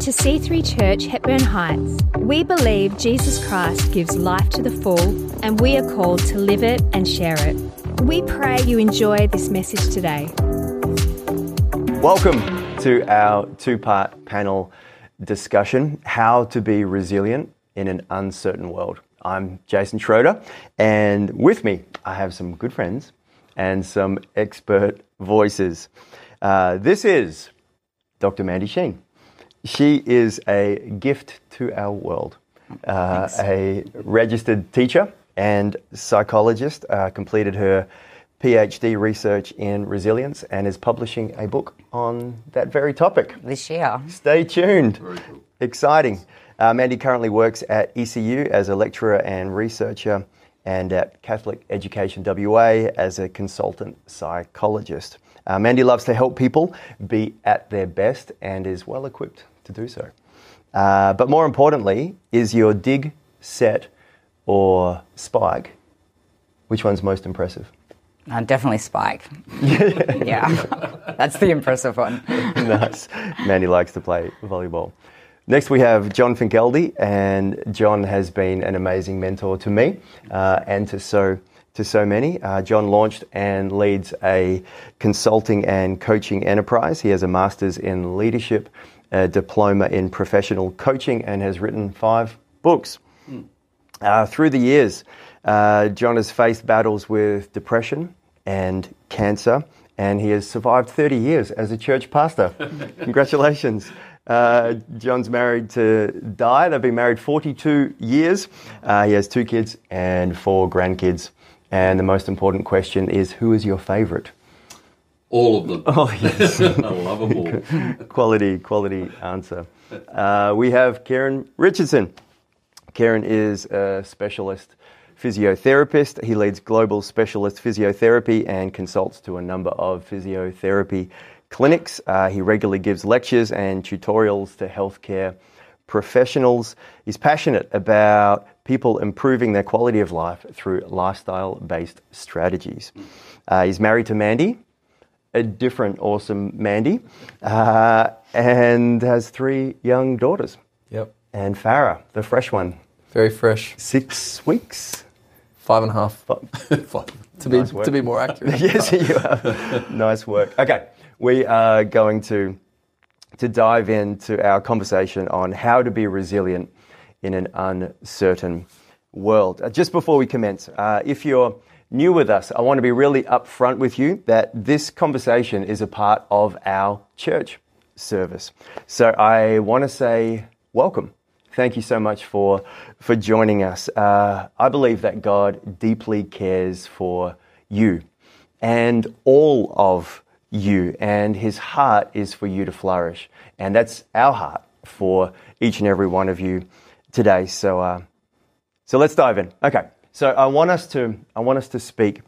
to C3 Church, Hepburn Heights. We believe Jesus Christ gives life to the full, and we are called to live it and share it. We pray you enjoy this message today. Welcome to our two-part panel discussion, How to be Resilient in an Uncertain World. I'm Jason Schroeder, and with me I have some good friends and some expert voices. This is Dr. Mandy Sheen. She is a gift to our world, a registered teacher and psychologist, completed her PhD research in resilience and is publishing a book on that very topic. This year. Stay tuned. Very cool. Exciting. Mandy currently works at ECU as a lecturer and researcher and at Catholic Education WA as a consultant psychologist. Mandy loves to help people be at their best and is well equipped to do so. But more importantly, is your dig, set or spike, which one's most impressive? Definitely Spike. Yeah, that's the impressive one. Nice. Mandy likes to play volleyball. Next we have John Finkeldy, and John has been an amazing mentor to me and to so many. John launched and leads a consulting and coaching enterprise. He has a master's in leadership, a diploma in professional coaching, and has written 5 books. Through the years, John has faced battles with depression and cancer, and he has survived 30 years as a church pastor. Congratulations. John's married to Di. They've been married 42 years. He has 2 kids and 4 grandkids. And the most important question is, who is your favourite? All of them. Oh, yes. I love them all. Quality answer. We have Kieran Richardson. Kieran is a specialist physiotherapist. He leads global specialist physiotherapy and consults to a number of physiotherapy clinics. He regularly gives lectures and tutorials to healthcare professionals. He's passionate about people improving their quality of life through lifestyle-based strategies. He's married to Mandy, a different awesome Mandy, and has 3 young daughters. Yep. And Farah, the fresh one. Very fresh. 6 weeks. 5.5. To be more accurate. Yes, you are. Nice work. Okay, we are going to dive into our conversation on how to be resilient in an uncertain world. Just before we commence, if you're new with us, I want to be really upfront with you that this conversation is a part of our church service. So I want to say welcome. Thank you so much for joining us. I believe that God deeply cares for you and all of you, and his heart is for you to flourish. And that's our heart for each and every one of you today. So let's dive in. Okay. So I want us to speak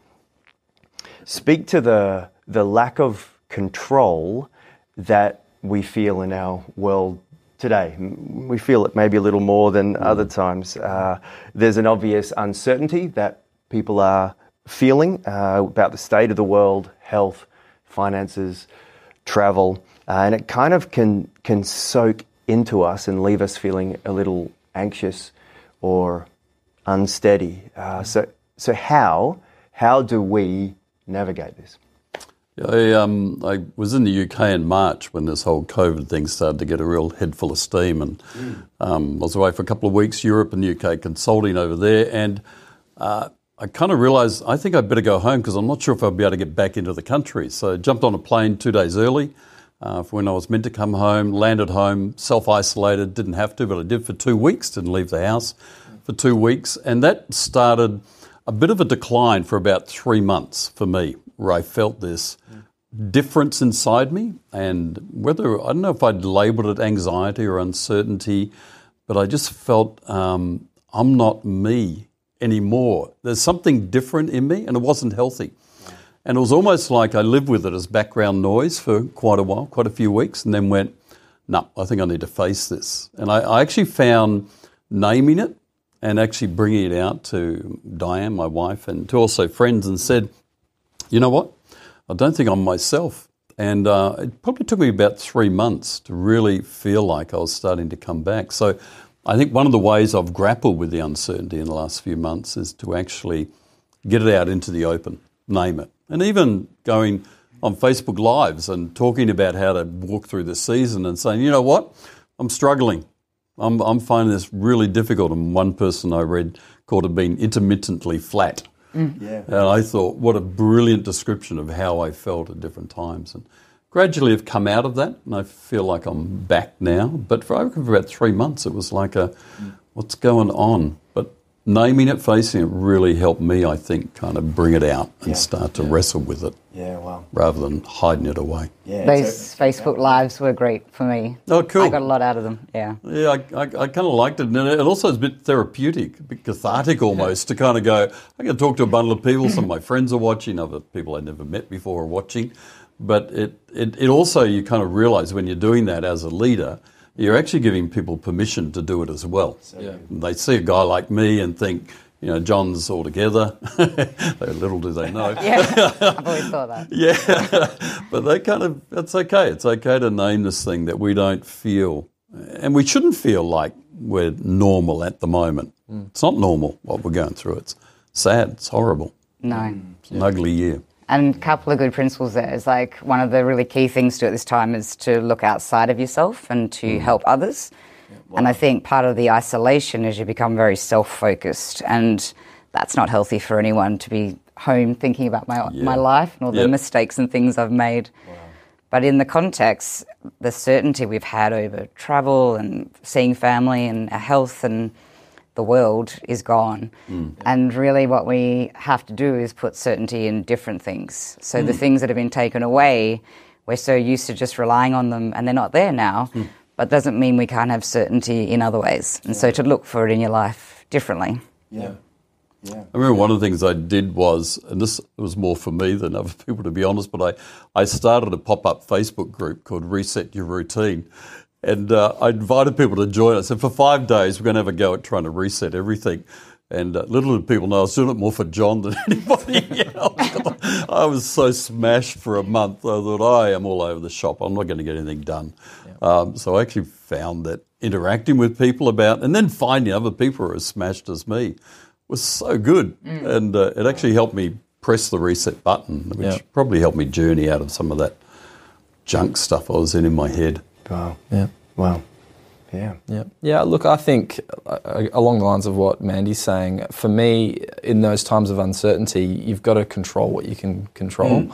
to the lack of control that we feel in our world today. We feel it maybe a little more than other times. There's an obvious uncertainty that people are feeling about the state of the world, health, finances, travel, and it kind of can soak into us and leave us feeling a little anxious or unsteady. So how do we navigate this? I was in the UK in March when this whole COVID thing started to get a real head full of steam, and I was away for a couple of weeks, Europe and UK, consulting over there, and I kind of realised I think I'd better go home because I'm not sure if I'll be able to get back into the country. So I jumped on a plane 2 days early for when I was meant to come home, landed home, self-isolated, didn't have to, but I did for 2 weeks, didn't leave the house for 2 weeks, and that started a bit of a decline for about 3 months for me, where I felt this difference inside me, and I don't know if I'd labelled it anxiety or uncertainty, but I just felt I'm not me anymore. There's something different in me, and it wasn't healthy. And it was almost like I lived with it as background noise for quite a while, quite a few weeks, and then went, no, I think I need to face this. And I actually found naming it and actually bringing it out to Diane, my wife, and to also friends, and said, you know what? I don't think I'm myself And it probably took me about 3 months to really feel like I was starting to come back. So I think one of the ways I've grappled with the uncertainty in the last few months is to actually get it out into the open, name it. And even going on Facebook Lives and talking about how to walk through the season and saying, you know what, I'm struggling. I'm finding this really difficult. And one person I read called it being intermittently flat. Yeah. And I thought, what a brilliant description of how I felt at different times. And gradually have come out of that, and I feel like I'm back now. But for about 3 months, it was like what's going on? But naming it, facing it, really helped me, I think, kind of bring it out and start to wrestle with it. Yeah, wow. Rather than hiding it away. Yeah, Those Facebook Lives were great for me. Oh, cool. I got a lot out of them, yeah. Yeah, I kind of liked it. And it also is a bit therapeutic, a bit cathartic almost, to kind of go, I can talk to a bundle of people. Some of my friends are watching, other people I'd never met before are watching. But it also, you kind of realise when you're doing that as a leader, you're actually giving people permission to do it as well. They see a guy like me and think, you know, John's all together. Little do they know. Yeah, I've always thought that. Yeah, but they kind of, it's okay. It's okay to name this thing that we don't feel, and we shouldn't feel like we're normal at the moment. It's not normal what we're going through. It's sad. It's horrible. No. It's an ugly year. And a couple of good principles there is like one of the really key things to do at this time is to look outside of yourself and to help others. Wow. And I think part of the isolation is you become very self-focused, and that's not healthy for anyone to be home thinking about my life and all the mistakes and things I've made. Wow. But in the context, the certainty we've had over travel and seeing family and our health and the world is gone. And really what we have to do is put certainty in different things. So the things that have been taken away, we're so used to just relying on them and they're not there now, but doesn't mean we can't have certainty in other ways. And so to look for it in your life differently. Yeah. I remember one of the things I did was, and this was more for me than other people to be honest, but I started a pop-up Facebook group called Reset Your Routine. And I invited people to join us. And for 5 days, we're going to have a go at trying to reset everything. And little did people know I was doing it more for John than anybody else. I was so smashed for a month. I thought, I am all over the shop. I'm not going to get anything done. So I actually found that interacting with people and then finding other people who are as smashed as me was so good. And it actually helped me press the reset button, which probably helped me journey out of some of that junk stuff I was in my head. Wow. Yeah. Wow. Yeah. Yeah. Yeah. Look, I think along the lines of what Mandy's saying, for me, in those times of uncertainty, you've got to control what you can control.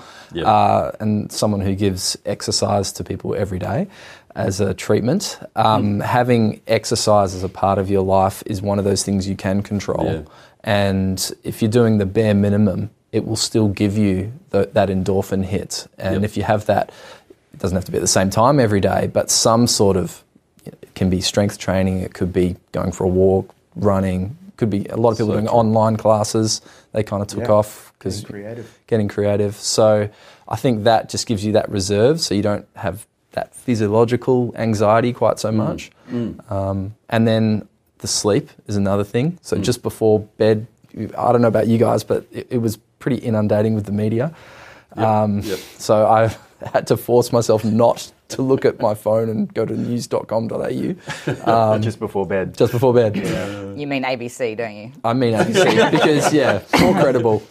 And someone who gives exercise to people every day as a treatment, having exercise as a part of your life is one of those things you can control. Yeah. And if you're doing the bare minimum, it will still give you that endorphin hit. And if you have that, it doesn't have to be at the same time every day, but some sort of, it can be strength training, it could be going for a walk, running, could be a lot of people doing online classes. They kind of took off because getting creative. So I think that just gives you that reserve so you don't have that physiological anxiety quite so much. And then the sleep is another thing. So just before bed, I don't know about you guys, but it was pretty inundating with the media. So I had to force myself not to look at my phone and go to news.com.au. Just before bed. Just before bed. You mean ABC, don't you? I mean ABC because, more credible.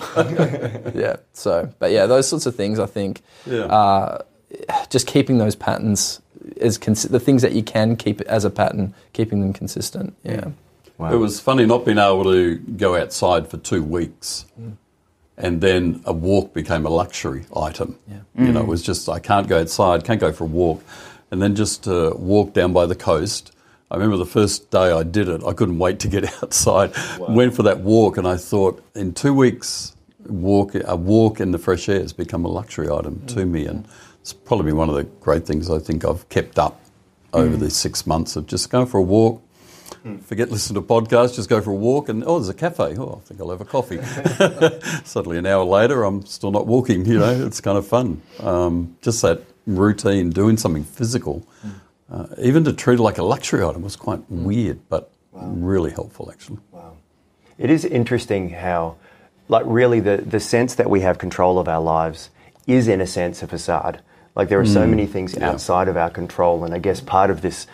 Those sorts of things, I think, just keeping those patterns, the things that you can keep as a pattern, keeping them consistent. Yeah. Wow. It was funny not being able to go outside for 2 weeks. And then a walk became a luxury item. You know, it was just, I can't go outside, can't go for a walk. And then just walk down by the coast. I remember the first day I did it, I couldn't wait to get outside. Went for that walk and I thought, in 2 weeks, a walk in the fresh air has become a luxury item to me. And it's probably been one of the great things I think I've kept up over these 6 months of just going for a walk. Forget listening to podcasts, just go for a walk and, there's a cafe. I think I'll have a coffee. Suddenly an hour later, I'm still not walking, it's kind of fun. Just that routine, doing something physical, even to treat it like a luxury item was quite weird, but really helpful actually. Wow. It is interesting how, really the sense that we have control of our lives is in a sense a facade. Like there are so many things outside of our control, and I guess part of this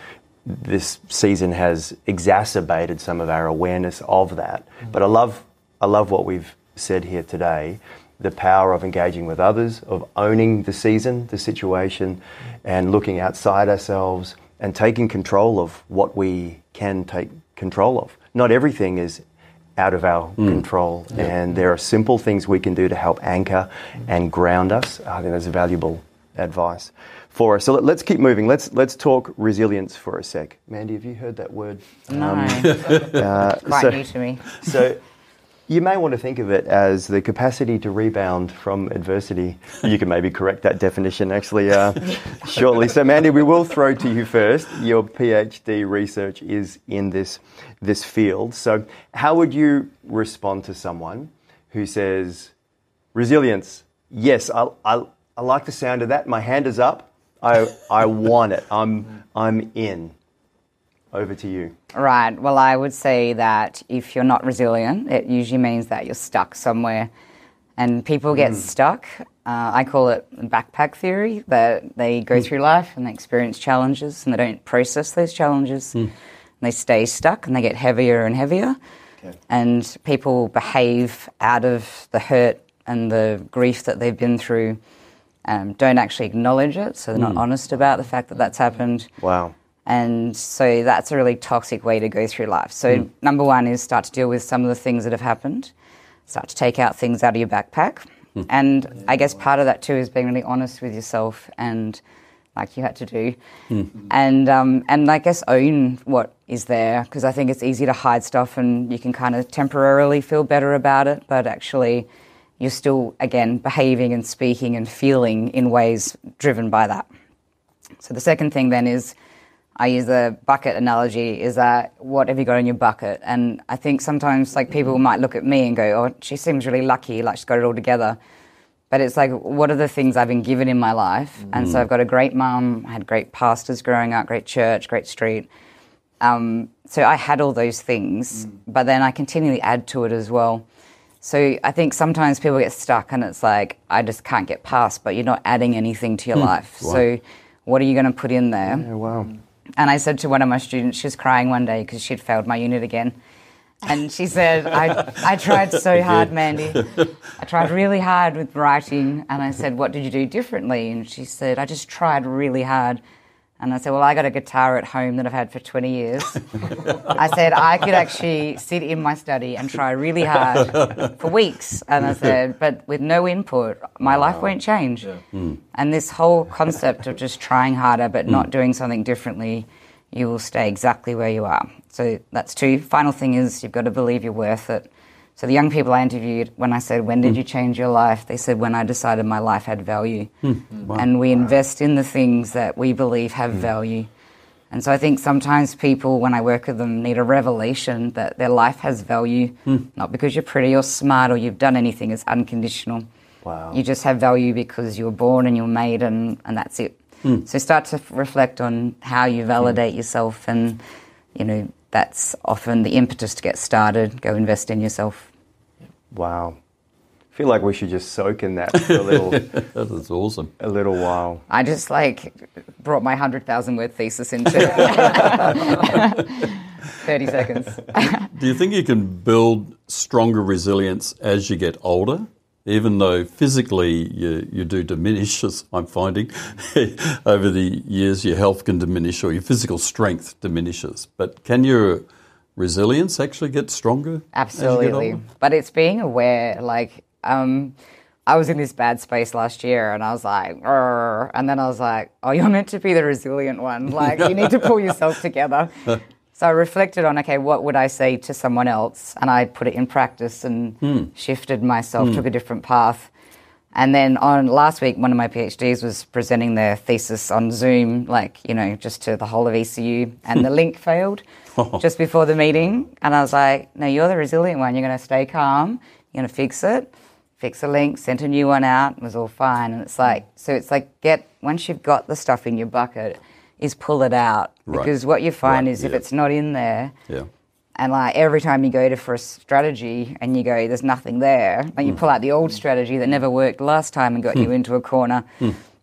season has exacerbated some of our awareness of that. But I love what we've said here today, the power of engaging with others, of owning the season, the situation, and looking outside ourselves and taking control of what we can take control of. Not everything is out of our control, and there are simple things we can do to help anchor and ground us. I think that's valuable advice for us. So let's keep moving. Let's talk resilience for a sec. Mandy, have you heard that word? No. Quite new to me. So you may want to think of it as the capacity to rebound from adversity. You can maybe correct that definition actually shortly. So Mandy, we will throw to you first. Your PhD research is in this field. So how would you respond to someone who says, resilience, yes, I like the sound of that. My hand is up. I want it. I'm in. Over to you. Right. Well, I would say that if you're not resilient, it usually means that you're stuck somewhere. And people get stuck. I call it backpack theory, that they go through life and they experience challenges and they don't process those challenges. And they stay stuck and they get heavier and heavier. Okay. And people behave out of the hurt and the grief that they've been through, don't actually acknowledge it, so they're not honest about the fact that that's happened. Wow. And so that's a really toxic way to go through life. So number one is start to deal with some of the things that have happened. Start to take out things out of your backpack. And I guess part of that too is being really honest with yourself, and like you had to do. And I guess own what is there, because I think it's easy to hide stuff and you can kind of temporarily feel better about it, but actually you're still, again, behaving and speaking and feeling in ways driven by that. So the second thing then is, I use the bucket analogy, is that what have you got in your bucket? And I think sometimes like people might look at me and go, oh, she seems really lucky, like she's got it all together. But it's like, what are the things I've been given in my life? And so I've got a great mum, I had great pastors growing up, great church, great street. So I had all those things, but then I continually add to it as well. So I think sometimes people get stuck and it's like, I just can't get past, but you're not adding anything to your life. Wow. So what are you going to put in there? Yeah, wow. And I said to one of my students, she was crying one day because she'd failed my unit again. And she said, I tried so hard, Mandy. I tried really hard with writing. And I said, what did you do differently? And she said, I just tried really hard. And I said, well, I got a guitar at home that I've had for 20 years. I said, I could actually sit in my study and try really hard for weeks. And I said, but with no input, my life won't change. Yeah. And this whole concept of just trying harder but not doing something differently, you will stay exactly where you are. So that's two. Final thing is you've got to believe you're worth it. So the young people I interviewed, when I said, when did you change your life? They said, when I decided my life had value. Wow. And we invest in the things that we believe have value. And so I think sometimes people, when I work with them, need a revelation that their life has value, not because you're pretty or smart or you've done anything. It's unconditional. Wow. You just have value because you were born and you're made, and that's it. So start to reflect on how you validate yourself, and, you know, that's often the impetus to get started. Go invest in yourself. Wow. I feel like we should just soak in that for a little... That is awesome. A little while. I just, brought my 100,000-word thesis into 30 seconds. Do you think you can build stronger resilience as you get older? Even though physically you do diminish, as I'm finding, over the years your health can diminish or your physical strength diminishes. But can your resilience actually get stronger? Absolutely. As you get older? But it's being aware, I was in this bad space last year and I was like, "Arr," and then I was like, oh, you're meant to be the resilient one. You need to pull yourself together. So I reflected on, okay, what would I say to someone else? And I put it in practice and shifted myself, took a different path. And then on last week, one of my PhDs was presenting their thesis on Zoom, just to the whole of ECU, and the link failed just before the meeting. And I was like, no, you're the resilient one. You're going to stay calm. You're going to fix it, fix the link, sent a new one out. It was all fine. And it's once you've got the stuff in your bucket, is pull it out. Right. Because what you find is if it's not in there, and every time you go for a strategy and you go, there's nothing there, and you pull out the old strategy that never worked last time and got you into a corner,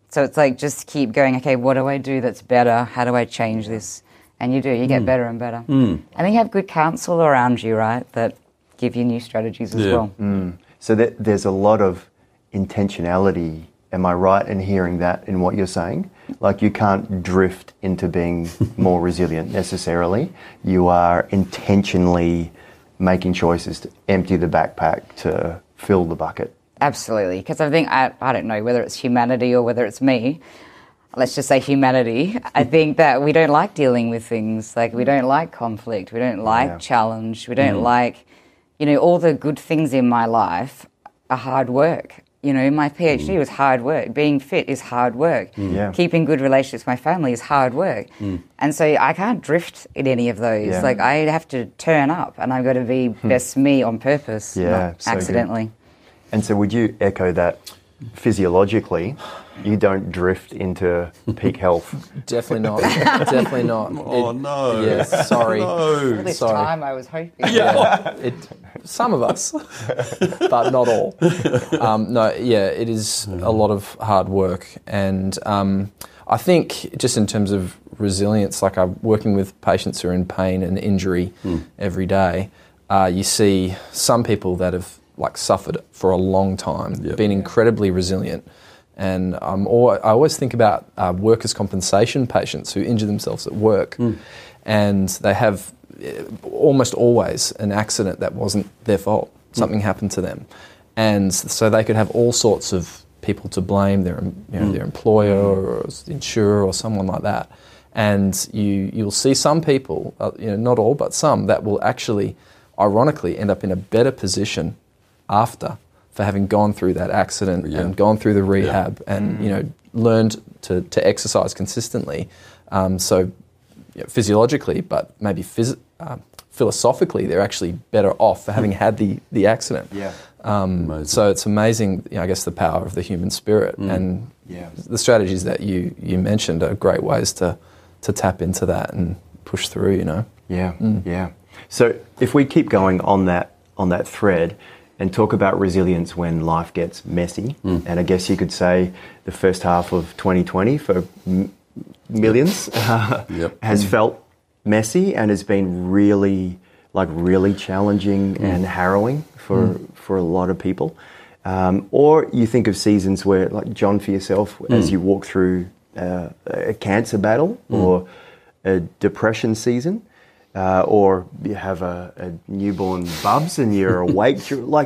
So it's like just keep going, okay, what do I do that's better? How do I change this? And you get better and better. And then you have good counsel around you, right, that give you new strategies as well. So there's a lot of intentionality. Am I right in hearing that in what you're saying? Like you can't drift into being more resilient necessarily. You are intentionally making choices to empty the backpack, to fill the bucket. Absolutely, because I think, I don't know whether it's humanity or whether it's me, let's just say humanity, I think that we don't like dealing with things. Like we don't like conflict, we don't like challenge, we don't like, all the good things in my life are hard work. My PhD was hard work. Being fit is hard work. Keeping good relationships with my family is hard work. And so I can't drift in any of those. Yeah. Like I have to turn up and I've got to be best me on purpose, not so accidentally. Good. And so would you echo that physiologically? You don't drift into peak health? Definitely not. Definitely not. Oh, no. Yes, sorry. All this Sorry. time I was hoping. Some of us, but not all. It is a lot of hard work. And I think just in terms of resilience, like I'm working with patients who are in pain and injury every day, you see some people that have suffered for a long time, been incredibly resilient. And I always think about workers' compensation patients who injure themselves at work, and they have almost always an accident that wasn't their fault. Something happened to them, and so they could have all sorts of people to blame, their employer or insurer or someone like that. And you'll see some people, not all, but some, that will actually, ironically, end up in a better position after, for having gone through that accident and gone through the rehab and learned to exercise consistently. So physiologically, but maybe philosophically, they're actually better off for having had the accident. So it's amazing, I guess, the power of the human spirit. And the strategies that you mentioned are great ways to tap into that and push through. So if we keep going on that thread, and talk about resilience when life gets messy. And I guess you could say the first half of 2020 for millions has felt messy and has been really challenging and harrowing for a lot of people. Or you think of seasons where, like John, for yourself, as you walk through a cancer battle or a depression season, or you have a newborn bubs and you're awake.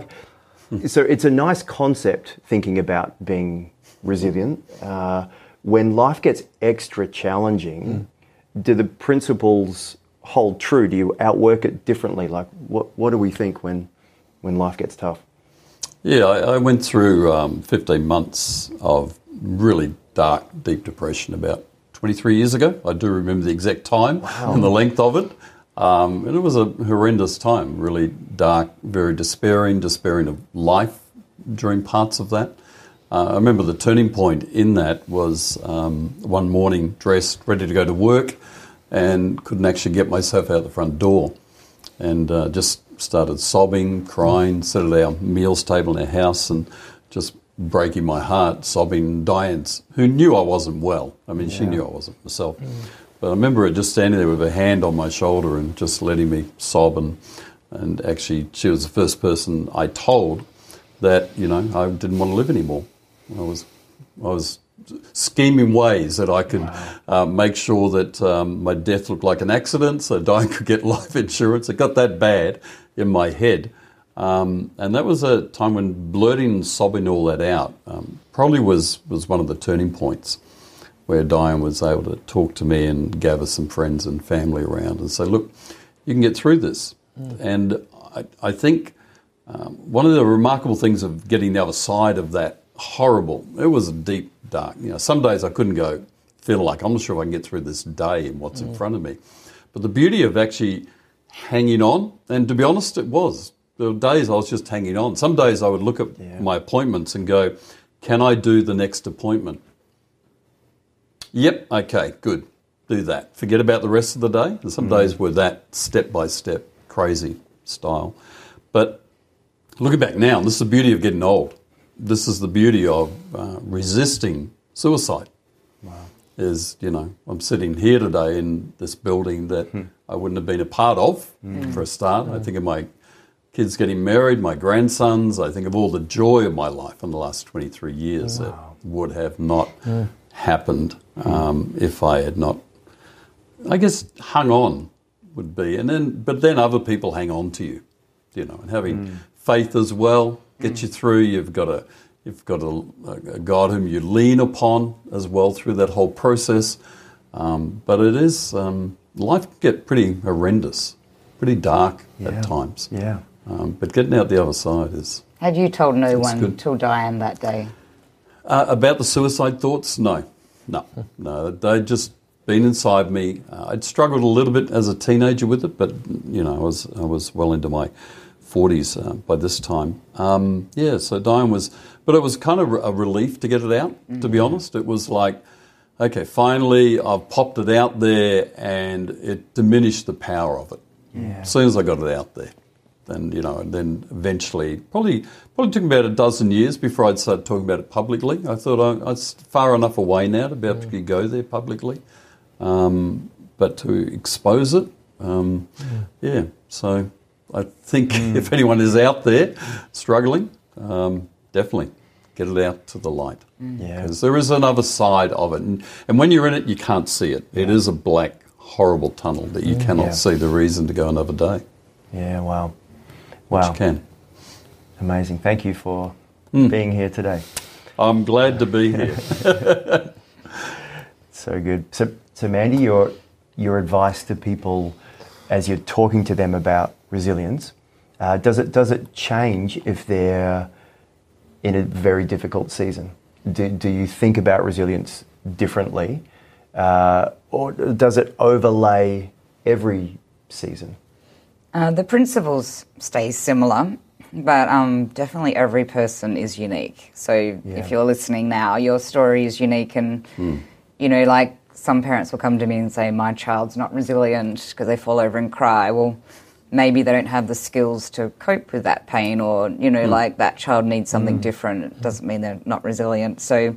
So it's a nice concept thinking about being resilient. When life gets extra challenging, do the principles hold true? Do you outwork it differently? Like what do we think when life gets tough? Yeah, I went through 15 months of really dark, deep depression about 23 years ago. I do remember the exact time and the length of it. And it was a horrendous time, really dark, very despairing of life during parts of that. I remember the turning point in that was one morning, dressed, ready to go to work, and couldn't actually get myself out the front door. And just started sobbing, crying, sat at our meals table in our house and just breaking my heart, sobbing. Diane, who knew I wasn't well. I mean, she knew I wasn't myself. But I remember her just standing there with her hand on my shoulder and just letting me sob. And actually, she was the first person I told that, I didn't want to live anymore. I was scheming ways that I could make sure that my death looked like an accident so Diane could get life insurance. It got that bad in my head. And that was a time when blurting and sobbing all that out probably was one of the turning points, where Diane was able to talk to me and gather some friends and family around and say, look, you can get through this. And I think one of the remarkable things of getting the other side of that horrible, it was a deep, dark, some days I couldn't go, feel like, I'm not sure if I can get through this day and what's in front of me. But the beauty of actually hanging on, and to be honest, it was. There were days I was just hanging on. Some days I would look at my appointments and go, can I do the next appointment? Yep, okay, good. Do that. Forget about the rest of the day. And some days were that step-by-step, crazy style. But looking back now, this is the beauty of getting old. This is the beauty of resisting suicide. Wow. I'm sitting here today in this building that I wouldn't have been a part of for a start. I think of my kids getting married, my grandsons. I think of all the joy of my life in the last 23 years that would have not happened if I had not, I guess, hung on would be. But then other people hang on to you, and having faith as well gets you through. You've got a God whom you lean upon as well through that whole process. But it is, life can get pretty horrendous, pretty dark at times. Yeah. But getting out the other side is... Had you told no one good. till Diane that day? About the suicide thoughts? No. They'd just been inside me. I'd struggled a little bit as a teenager with it, but, I was well into my 40s by this time. So Diane was... But it was kind of a relief to get it out, to be honest. It was like, okay, finally I've popped it out there, and it diminished the power of it. Yeah. As soon as I got it out there. And then eventually, probably took about a dozen years before I'd start talking about it publicly. I thought I was far enough away now to be able to go there publicly. But to expose it, So I think if anyone is out there struggling, definitely get it out to the light. Because there is another side of it. And when you're in it, you can't see it. It is a black, horrible tunnel that you cannot see the reason to go another day. Yeah, wow. Which you can. Amazing. Thank you for being here today. I'm glad to be here. So good. So Mandy, your advice to people as you're talking to them about resilience, does it change if they're in a very difficult season? Do you think about resilience differently, or does it overlay every season? The principles stay similar, but definitely every person is unique. So if you're listening now, your story is unique, and like some parents will come to me and say, my child's not resilient because they fall over and cry. Well, maybe they don't have the skills to cope with that pain, or, like that child needs something different. It doesn't mean they're not resilient. So,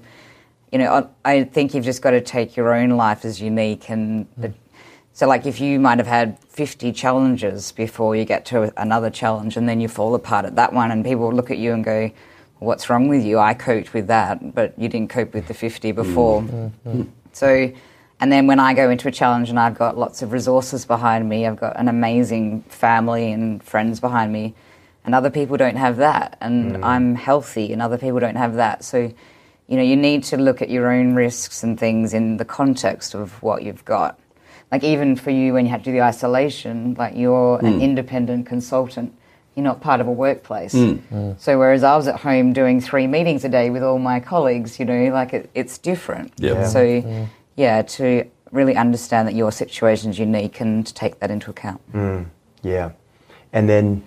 I think you've just got to take your own life as unique. And so, like, if you might have had 50 challenges before you get to another challenge, and then you fall apart at that one, and people look at you and go, what's wrong with you? I coped with that, but you didn't cope with the 50 before. So... And then when I go into a challenge and I've got lots of resources behind me, I've got an amazing family and friends behind me, and other people don't have that. And I'm healthy and other people don't have that. So, you need to look at your own risks and things in the context of what you've got. Like even for you when you had to do the isolation, like you're an independent consultant. You're not part of a workplace. So whereas I was at home doing 3 meetings a day with all my colleagues, like it's different. Yeah. So... to really understand that your situation is unique and to take that into account. Yeah. And then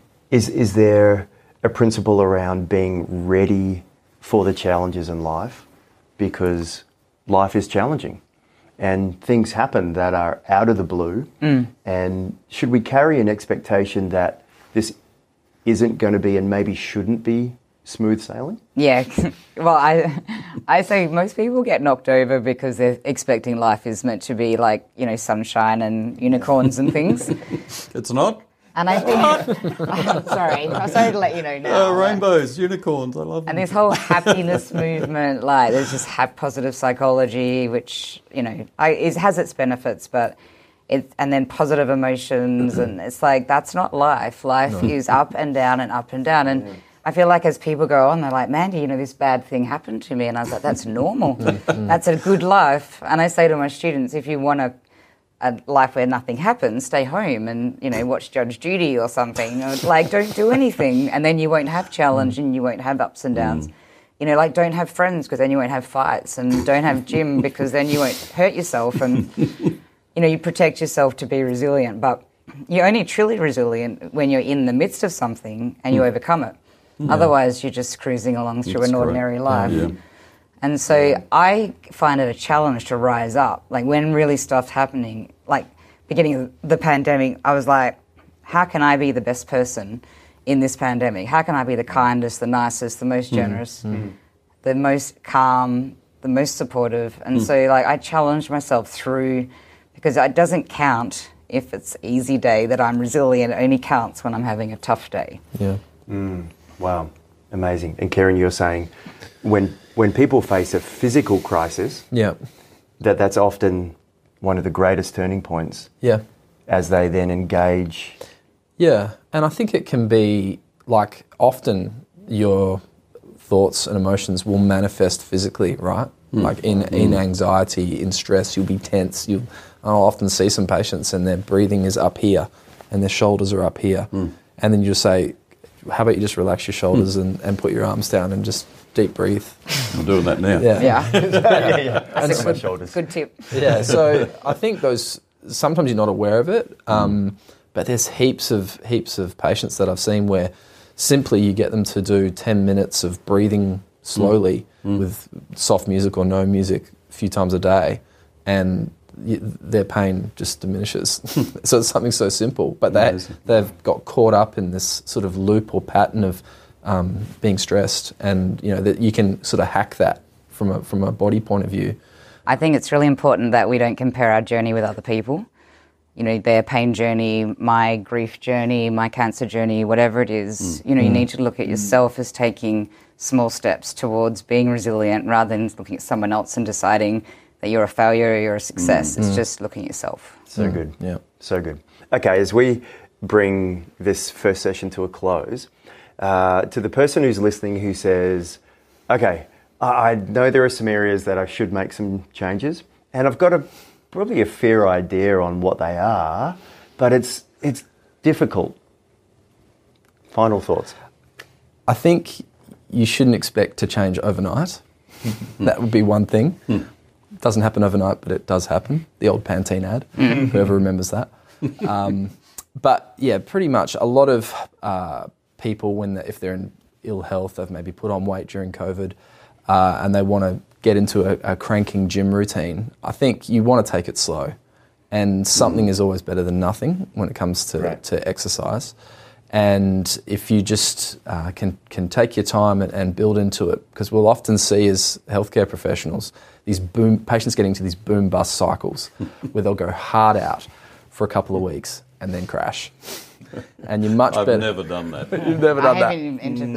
is there a principle around being ready for the challenges in life? Because life is challenging and things happen that are out of the blue. And should we carry an expectation that this isn't going to be and maybe shouldn't be smooth sailing? Yeah. Well, I say most people get knocked over because they're expecting life is meant to be like, sunshine and unicorns and things. It's not. And I think... sorry to let you know now. Rainbows, unicorns, I love them. And this whole happiness movement, like there's just positive psychology, which, it has its benefits, but... and then positive emotions, and it's like, that's not life. Life is up and down and up and down. And I feel like as people go on, they're like, Mandy, this bad thing happened to me. And I was like, that's normal. That's a good life. And I say to my students, if you want a life where nothing happens, stay home and, watch Judge Judy or something. Like, don't do anything. And then you won't have challenge and you won't have ups and downs. Don't have friends because then you won't have fights. And don't have gym because then you won't hurt yourself. And, you protect yourself to be resilient. But you're only truly resilient when you're in the midst of something and you overcome it. Otherwise, you're just cruising along through an ordinary life. And so I find it a challenge to rise up. Like when really stuff's happening, like beginning of the pandemic, I was like, how can I be the best person in this pandemic? How can I be the kindest, the nicest, the most generous, the most calm, the most supportive. And so like I challenge myself through, because it doesn't count if it's easy day that I'm resilient. It only counts when I'm having a tough day. Yeah. Wow, amazing. And Karen, you're saying when people face a physical crisis, Yeah. that's often one of the greatest turning points Yeah. as they then engage. Yeah, and I think it can be like often your thoughts and emotions will manifest physically, right? Like in anxiety, in stress, you'll be tense. I'll often see some patients and their breathing is up here and their shoulders are up here. And then you just say, how about you just relax your shoulders and put your arms down and just deep breathe. I'm doing that now. Yeah. Yeah. That's my shoulders. Good tip. Yeah, so I think sometimes you're not aware of it, but there's heaps of patients that I've seen where simply you get them to do 10 minutes of breathing slowly with soft music or no music a few times a day, and their pain just diminishes. So it's something so simple, but they've got caught up in this sort of loop or pattern of being stressed, and that you can sort of hack that from a body point of view. I think it's really important that we don't compare our journey with other people. Their pain journey, my grief journey, my cancer journey, whatever it is, you need to look at yourself as taking small steps towards being resilient rather than looking at someone else and deciding that you're a failure or you're a success. It's just looking at yourself. So good. Yeah. So good. Okay, as we bring this first session to a close, to the person who's listening who says, okay, I know there are some areas that I should make some changes, and I've got probably a fair idea on what they are, but it's difficult. Final thoughts? I think you shouldn't expect to change overnight. That would be one thing. It doesn't happen overnight, but it does happen. The old Pantene ad, whoever remembers that. But yeah, pretty much a lot of people, if they're in ill health, they've maybe put on weight during COVID, and they want to get into a cranking gym routine. I think you want to take it slow, and something is always better than nothing when it comes to exercise. And if you just can take your time and build into it, because we'll often see as healthcare professionals these patients getting to these boom bust cycles where they'll go hard out for a couple of weeks and then crash. And you're much better. I've never done that. You've never done that. I haven't entered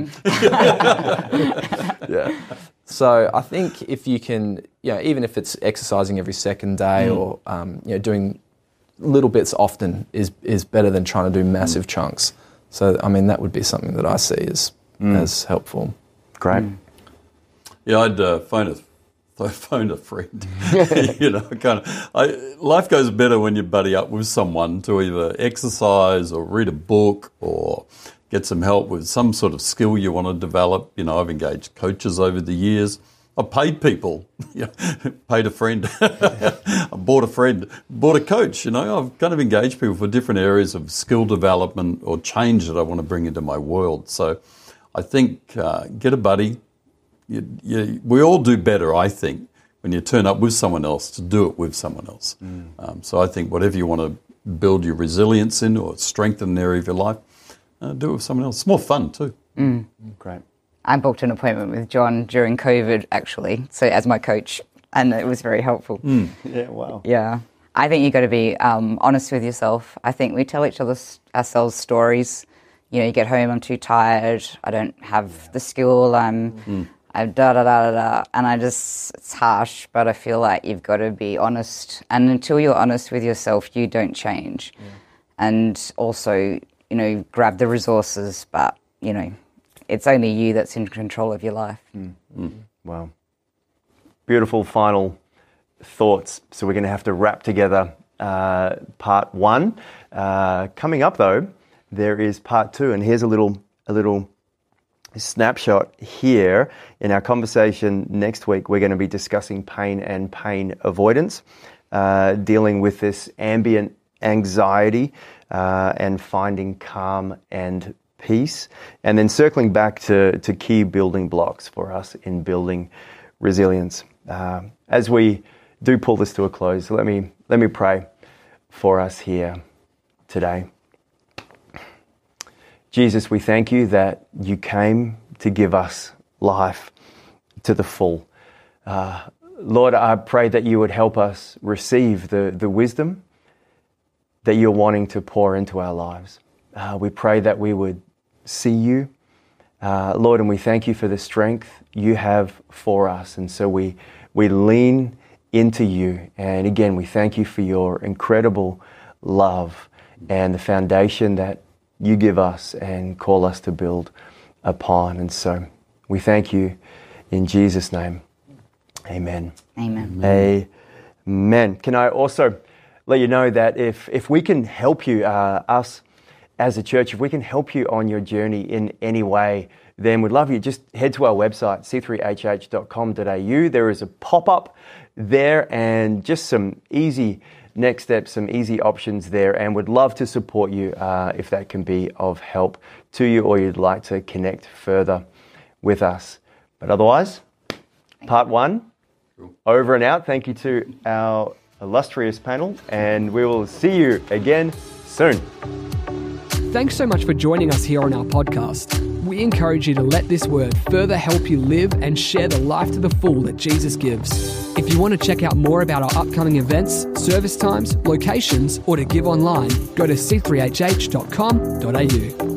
the boom. Yeah. So I think if you can, even if it's exercising every second day or doing little bits often is better than trying to do massive chunks. So I mean that would be something that I see as helpful. Great. Yeah, I'd phone a friend. Life goes better when you buddy up with someone to either exercise or read a book or get some help with some sort of skill you want to develop. I've engaged coaches over the years. I've paid people, paid a friend. I bought a coach. I've kind of engaged people for different areas of skill development or change that I want to bring into my world. So I think get a buddy. We all do better, I think, when you turn up with someone else to do it with someone else. So I think whatever you want to build your resilience in or strengthen an area of your life, do it with someone else. It's more fun too. Great. I booked an appointment with John during COVID, actually, so as my coach, and it was very helpful. Yeah, wow. Yeah. I think you've got to be honest with yourself. I think we tell ourselves stories. You get home, I'm too tired, I don't have the skill, I'm da-da-da-da-da, and it's harsh, but I feel like you've got to be honest. And until you're honest with yourself, you don't change. Yeah. And also, grab the resources, but, it's only you that's in control of your life. Wow. Beautiful final thoughts. So we're going to have to wrap together part one. Coming up, though, there is part two, and here's a little snapshot here. In our conversation next week, we're going to be discussing pain and pain avoidance, dealing with this ambient anxiety and finding calm and peace, and then circling back to key building blocks for us in building resilience. As we do pull this to a close, let me pray for us here today. Jesus, we thank you that you came to give us life to the full. Lord, I pray that you would help us receive the wisdom that you're wanting to pour into our lives. We pray that we would see you, Lord, and we thank you for the strength you have for us. And so we lean into you. And again, we thank you for your incredible love and the foundation that you give us and call us to build upon. And so we thank you in Jesus' name. Amen. Amen. Amen. Can I also let you know that if we can help you, us as a church, if we can help you on your journey in any way, then we'd love you. Just head to our website, c3hh.com.au. There is a pop-up there and just some easy next steps, some easy options there, and would love to support you if that can be of help to you or you'd like to connect further with us. But otherwise, part one, over and out. Thank you to our illustrious panel, and we will see you again soon. Thanks so much for joining us here on our podcast. We encourage you to let this word further help you live and share the life to the full that Jesus gives. If you want to check out more about our upcoming events, service times, locations, or to give online, go to c3hh.com.au.